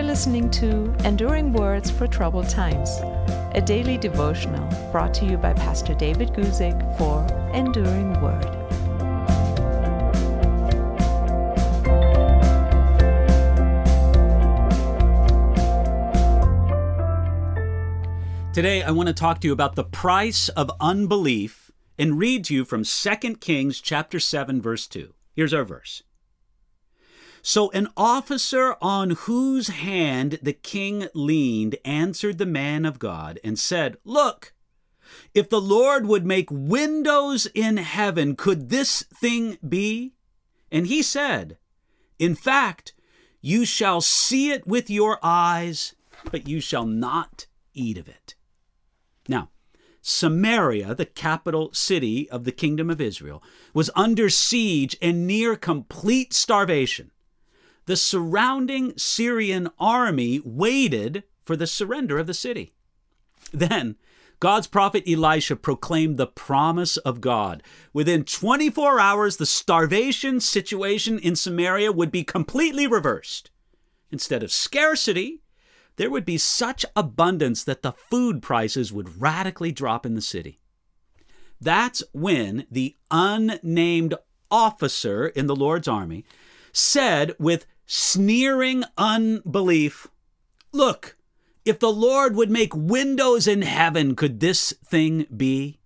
listening to Enduring Words for Troubled Times, a daily devotional brought to you by Pastor David Guzik for Enduring Word. Today, I want to talk to you about the price of unbelief and read to you from 2 Kings chapter 7, verse 2. Here's our verse. So an officer on whose hand the king leaned answered the man of God and said, "Look, if the Lord would make windows in heaven, could this thing be?" And he said, "In fact, you shall see it with your eyes, but you shall not eat of it." Now, Samaria, the capital city of the kingdom of Israel, was under siege and near complete starvation. The surrounding Syrian army waited for the surrender of the city. Then, God's prophet Elisha proclaimed the promise of God. Within 24 hours, the starvation situation in Samaria would be completely reversed. Instead of scarcity, there would be such abundance that the food prices would radically drop in the city. That's when the unnamed officer in the Lord's army said with sneering unbelief, "Look, if the Lord would make windows in heaven, could this thing be?"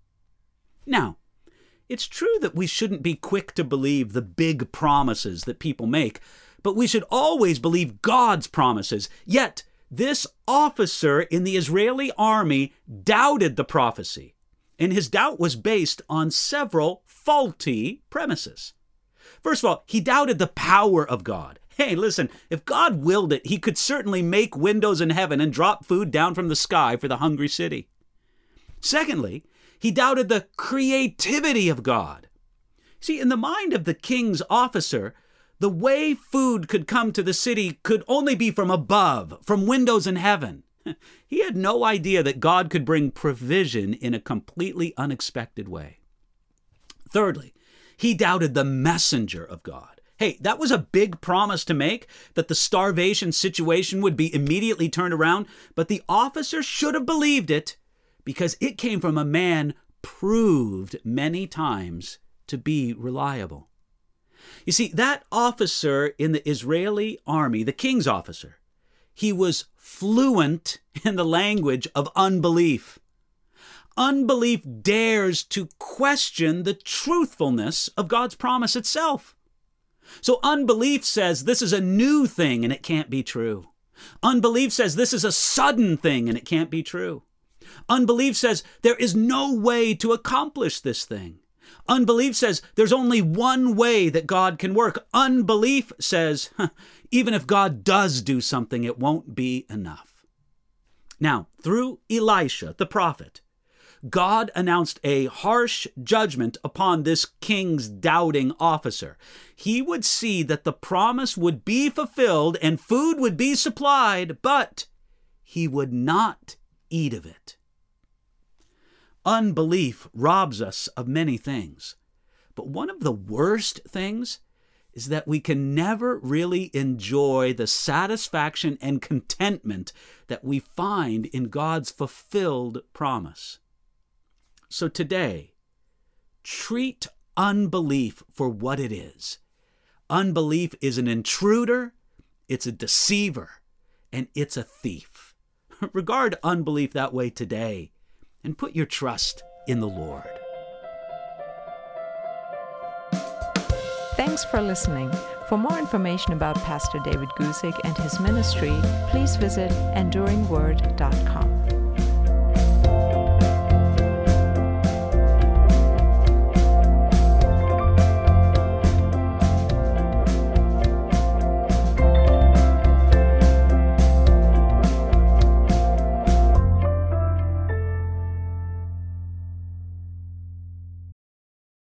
Now, it's true that we shouldn't be quick to believe the big promises that people make, but we should always believe God's promises. Yet, this officer in the Israeli army doubted the prophecy, and his doubt was based on several faulty premises. First of all, he doubted the power of God. Hey, listen, if God willed it, he could certainly make windows in heaven and drop food down from the sky for the hungry city. Secondly, he doubted the creativity of God. See, in the mind of the king's officer, the way food could come to the city could only be from above, from windows in heaven. He had no idea that God could bring provision in a completely unexpected way. Thirdly, he doubted the messenger of God. Hey, that was a big promise to make, that the starvation situation would be immediately turned around, but the officer should have believed it because it came from a man proved many times to be reliable. You see, that officer in the Israeli army, the king's officer, he was fluent in the language of unbelief. Unbelief dares to question the truthfulness of God's promise itself. So unbelief says this is a new thing and it can't be true. Unbelief says this is a sudden thing and it can't be true. Unbelief says there is no way to accomplish this thing. Unbelief says there's only one way that God can work. Unbelief says, even if God does do something, it won't be enough. Now, through Elisha, the prophet, God announced a harsh judgment upon this king's doubting officer. He would see that the promise would be fulfilled and food would be supplied, but he would not eat of it. Unbelief robs us of many things, but one of the worst things is that we can never really enjoy the satisfaction and contentment that we find in God's fulfilled promise. So today, treat unbelief for what it is. Unbelief is an intruder, it's a deceiver, and it's a thief. Regard unbelief that way today, and put your trust in the Lord. Thanks for listening. For more information about Pastor David Guzik and his ministry, please visit enduringword.com.